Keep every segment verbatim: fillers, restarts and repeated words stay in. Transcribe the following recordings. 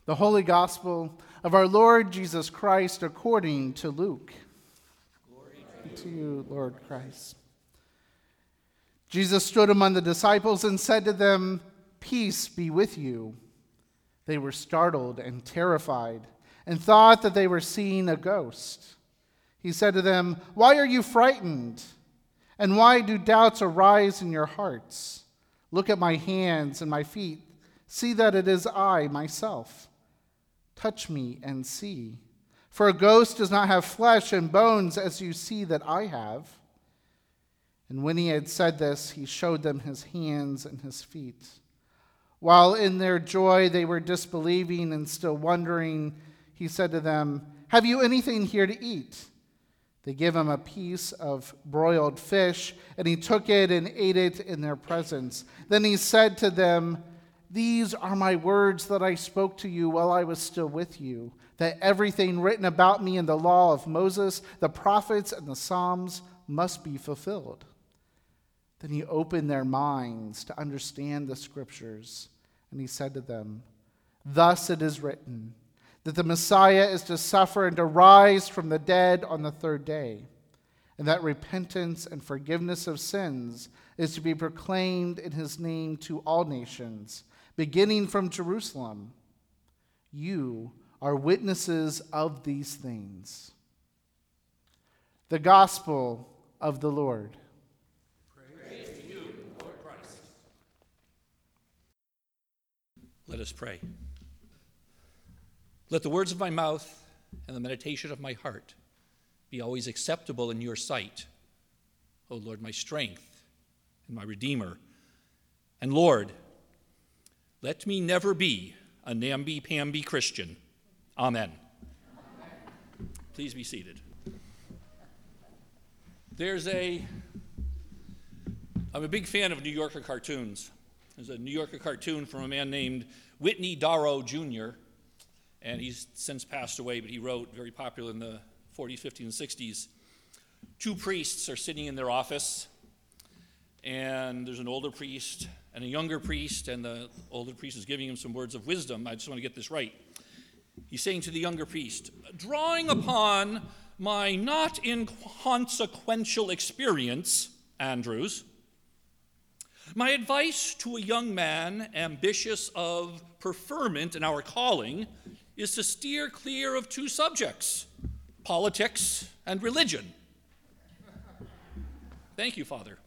The Holy Gospel of our Lord Jesus Christ according to Luke. Glory to you, Lord Christ. Jesus stood among the disciples and said to them, "Peace be with you." They were startled and terrified and thought that they were seeing a ghost. He said to them, "Why are you frightened? And why do doubts arise in your hearts? Look at my hands and my feet. See that it is I myself. Touch me and see. For a ghost does not have flesh and bones as you see that I have." And when he had said this, he showed them his hands and his feet. While in their joy they were disbelieving and still wondering, he said to them, "Have you anything here to eat?" They gave him a piece of broiled fish, and he took it and ate it in their presence. Then he said to them, "These are my words that I spoke to you while I was still with you, that everything written about me in the law of Moses, the prophets, and the Psalms must be fulfilled." Then he opened their minds to understand the scriptures, and he said to them, "Thus it is written, that the Messiah is to suffer and to rise from the dead on the third day, and that repentance and forgiveness of sins is to be proclaimed in his name to all nations, beginning from Jerusalem. You are witnesses of these things." The Gospel of the Lord. Praise to you, Lord Christ. Let us pray. Let the words of my mouth and the meditation of my heart be always acceptable in your sight, O Lord, my strength and my Redeemer. And Lord, let me never be a namby-pamby Christian. Amen. Amen. Please be seated. There's a, I'm a big fan of New Yorker cartoons. There's a New Yorker cartoon from a man named Whitney Darrow Junior, and he's since passed away, but he wrote, very popular in the forties, fifties, and sixties. Two priests are sitting in their office, and there's an older priest and a younger priest, and the older priest is giving him some words of wisdom. I just want to get this right. He's saying to the younger priest, "Drawing upon my not inconsequential experience, Andrews, my advice to a young man ambitious of preferment in our calling is to steer clear of two subjects, politics and religion." Thank you, Father.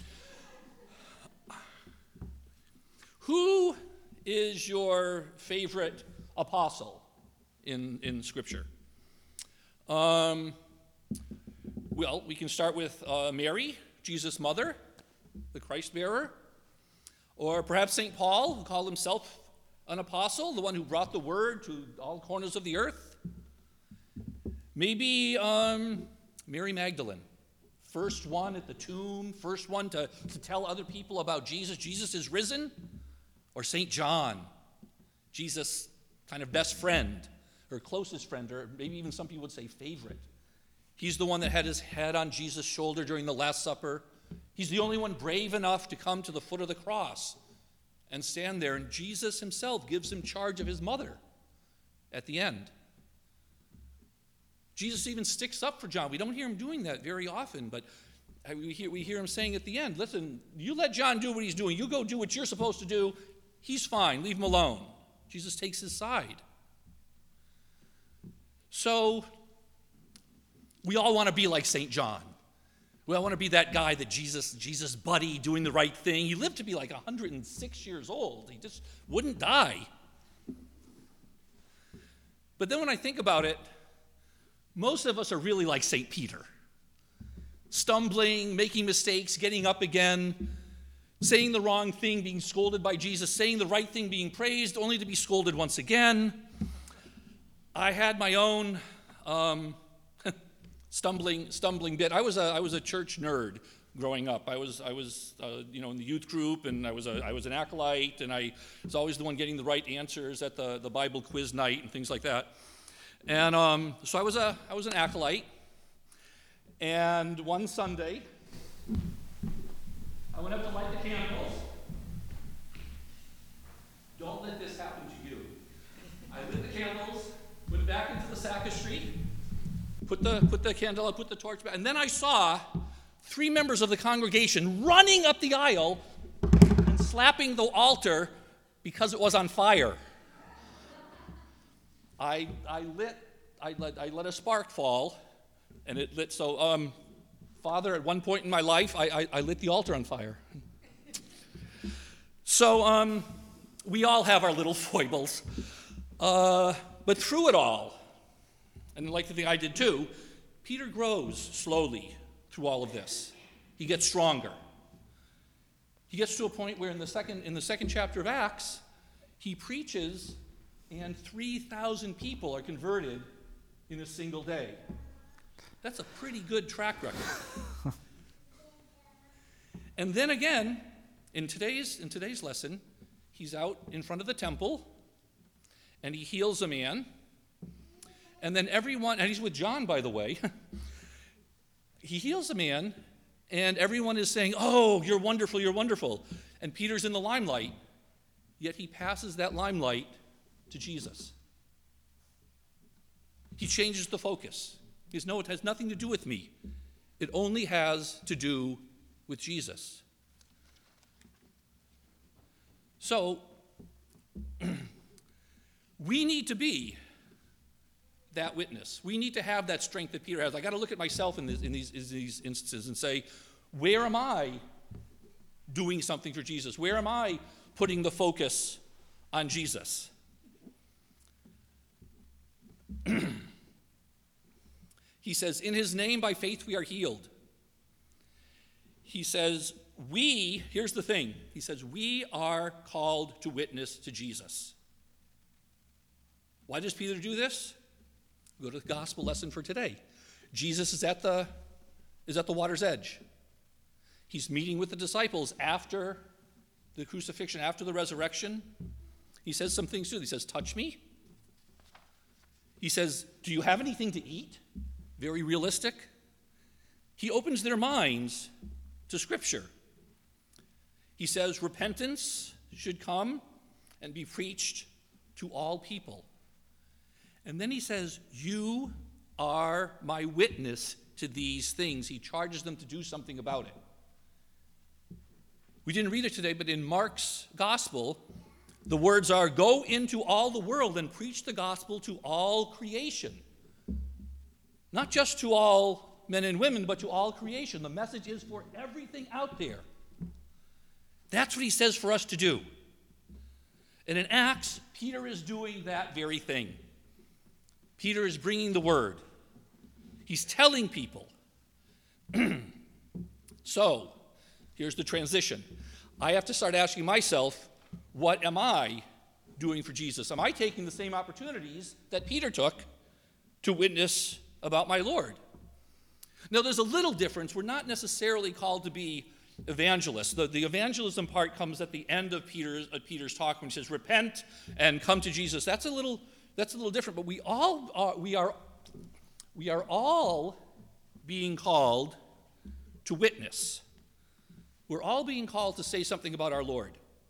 Who is your favorite apostle in, in Scripture? Um, well, we can start with uh, Mary, Jesus' mother, the Christ bearer, or perhaps Saint Paul, who called himself an apostle, the one who brought the word to all corners of the earth. Maybe um, Mary Magdalene, first one at the tomb, first one to, to tell other people about Jesus. Jesus is risen. Or Saint John, Jesus' kind of best friend, or closest friend, or maybe even some people would say favorite. He's the one that had his head on Jesus' shoulder during the Last Supper. He's the only one brave enough to come to the foot of the cross and stand there, and Jesus himself gives him charge of his mother at the end. Jesus even sticks up for John. We don't hear him doing that very often, but we hear, we hear him saying at the end, "Listen, you let John do what he's doing. You go do what you're supposed to do. He's fine. Leave him alone." Jesus takes his side. So we all want to be like Saint John. We all want to be that guy, that Jesus, Jesus buddy, doing the right thing. He lived to be like one hundred six years old. He just wouldn't die. But then when I think about it, most of us are really like Saint Peter. Stumbling, making mistakes, getting up again, saying the wrong thing, being scolded by Jesus, saying the right thing, being praised, only to be scolded once again. I had my own um, stumbling stumbling bit. I was a I was a church nerd growing up. I was I was uh, you know in the youth group, and I was a I was an acolyte, and I was always the one getting the right answers at the, the Bible quiz night and things like that. And um, so I was a I was an acolyte. And one Sunday, I went up to light the candles. Don't let this happen to you. I lit candles, went back into the sacristy, put the, put the candle out, put the torch back, and then I saw three members of the congregation running up the aisle and slapping the altar because it was on fire. I, I lit, I let, I let a spark fall, and it lit. So, um, Father, at one point in my life, I, I, I lit the altar on fire. So, um, we all have our little foibles, uh, but through it all, and like the thing I did too, Peter grows slowly through all of this. He gets stronger. He gets to a point where in the second in the second chapter of Acts, he preaches, and three thousand people are converted in a single day. That's a pretty good track record. And then again, in today's in today's lesson, he's out in front of the temple, and he heals a man. And then everyone, and he's with John, by the way. He heals a man, and everyone is saying, "Oh, you're wonderful, you're wonderful." And Peter's in the limelight, yet he passes that limelight to Jesus. He changes the focus. He says, "No, it has nothing to do with me. It only has to do with Jesus." So, we need to be that witness. We need to have that strength that Peter has. I got to look at myself in, this, in, these, in these instances and say, where am I doing something for Jesus? Where am I putting the focus on Jesus? He says, in his name by faith we are healed. He says, we, here's the thing, he says, we are called to witness to Jesus. Why does Peter do this? Go to the gospel lesson for today. Jesus is at the, is at the water's edge. He's meeting with the disciples after the crucifixion, after the resurrection. He says some things too. He says, touch me. He says, do you have anything to eat? Very realistic. He opens their minds to Scripture. He says, repentance should come and be preached to all people. And then he says, you are my witness to these things. He charges them to do something about it. We didn't read it today, but in Mark's gospel, the words are, go into all the world and preach the gospel to all creation. Not just to all men and women, but to all creation. The message is for everything out there. That's what he says for us to do. And in Acts, Peter is doing that very thing. Peter is bringing the word. He's telling people. So, here's the transition. I have to start asking myself, what am I doing for Jesus? Am I taking the same opportunities that Peter took to witness about my Lord? Now, there's a little difference. We're not necessarily called to be evangelists. The, the evangelism part comes at the end of Peter's, uh, Peter's talk when he says, repent and come to Jesus. That's a little... That's a little different, but we all are, we are, we are all being called to witness. We're all being called to say something about our Lord.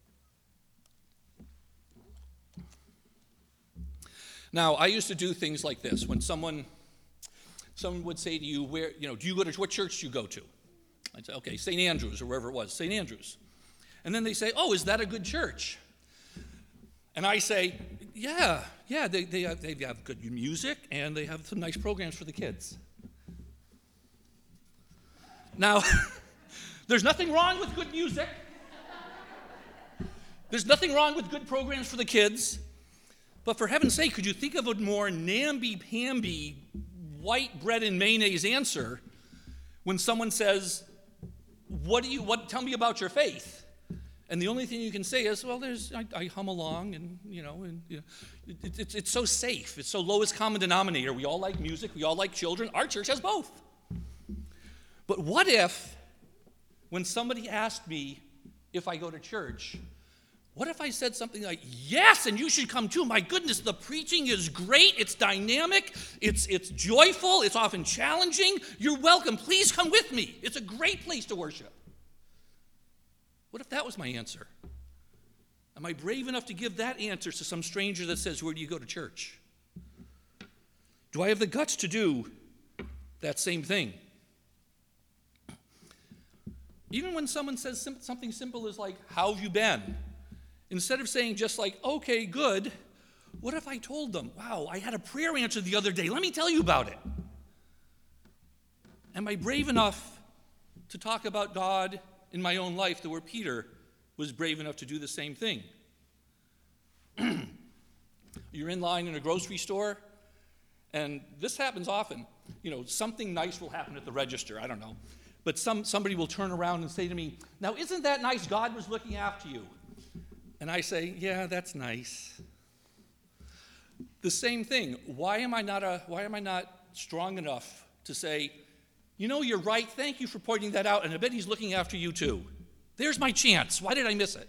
Now, I used to do things like this. When someone, someone would say to you, "Where, you know, do you go to what church do you go to?" I'd say, "Okay, Saint Andrews," or wherever it was, Saint Andrews. And then they say, "Oh, is that a good church?" And I say, yeah, yeah, they, they, have, they have good music, and they have some nice programs for the kids. Now, there's nothing wrong with good music. There's nothing wrong with good programs for the kids. But for heaven's sake, could you think of a more namby-pamby, white bread and mayonnaise answer when someone says, what do you, what, tell me about your faith? And the only thing you can say is, well, there's, I, I hum along, and, you know, and you know, it, it, it's so safe. It's so lowest common denominator. We all like music. We all like children. Our church has both. But what if, when somebody asked me if I go to church, what if I said something like, yes, and you should come too. My goodness, the preaching is great. It's dynamic. It's, it's joyful. It's often challenging. You're welcome. Please come with me. It's a great place to worship. What if that was my answer? Am I brave enough to give that answer to some stranger that says, where do you go to church? Do I have the guts to do that same thing? Even when someone says sim- something simple as like, how have you been? Instead of saying just like, okay, good, what if I told them, wow, I had a prayer answer the other day. Let me tell you about it. Am I brave enough to talk about God in my own life the way Peter was brave enough to do the same thing? You're in line in a grocery store, and this happens often. You know, something nice will happen at the register, I don't know. But some, somebody will turn around and say to me, now isn't that nice God was looking after you? And I say, yeah, that's nice. The same thing. Why am I not a, why am I not strong enough to say, you know, you're right, thank you for pointing that out, and I bet he's looking after you too. There's my chance. Why did I miss it?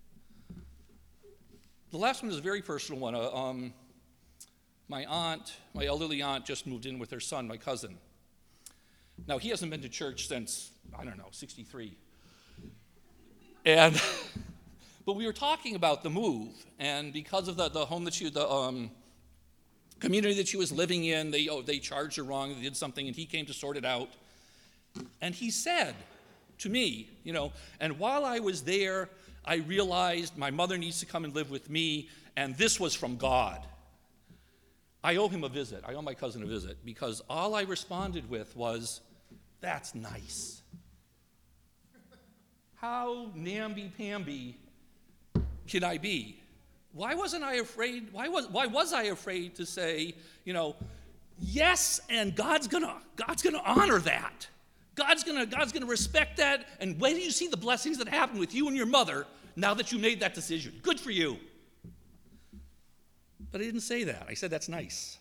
The last one is a very personal one. Uh, um, my aunt, my elderly aunt, just moved in with her son, my cousin. Now, he hasn't been to church since, I don't know, sixty-three. And, but we were talking about the move, and because of the, the home that she, the um, community that she was living in, they, oh, they charged her wrong, they did something, and he came to sort it out. And he said to me, you know, and while I was there, I realized my mother needs to come and live with me, and this was from God. I owe him a visit. I owe my cousin a visit, because all I responded with was, that's nice. How namby-pamby can I be? Why wasn't I afraid? Why was, why was I afraid to say, you know, yes, and God's gonna, God's gonna honor that. God's gonna, God's gonna respect that, and wait till you see the blessings that happen with you and your mother now that you made that decision. Good for you. But I didn't say that. I said that's nice.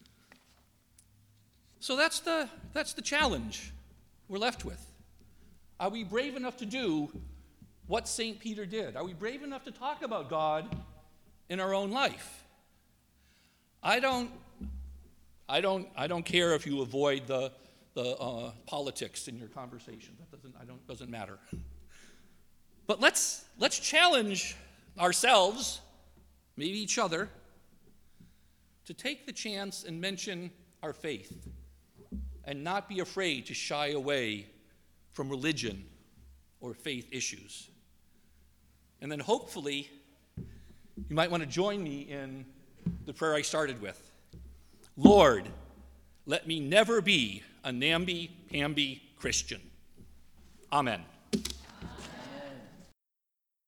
So that's the, that's the challenge we're left with. Are we brave enough to do what Saint Peter did? Are we brave enough to talk about God in our own life? I don't, I don't, I don't care if you avoid the, the uh, politics in your conversation. That doesn't, I don't, doesn't matter. But let's, let's challenge ourselves, maybe each other, to take the chance and mention our faith and not be afraid to shy away from religion or faith issues. And then hopefully, you might want to join me in the prayer I started with. Lord, let me never be a namby-pamby Christian. Amen.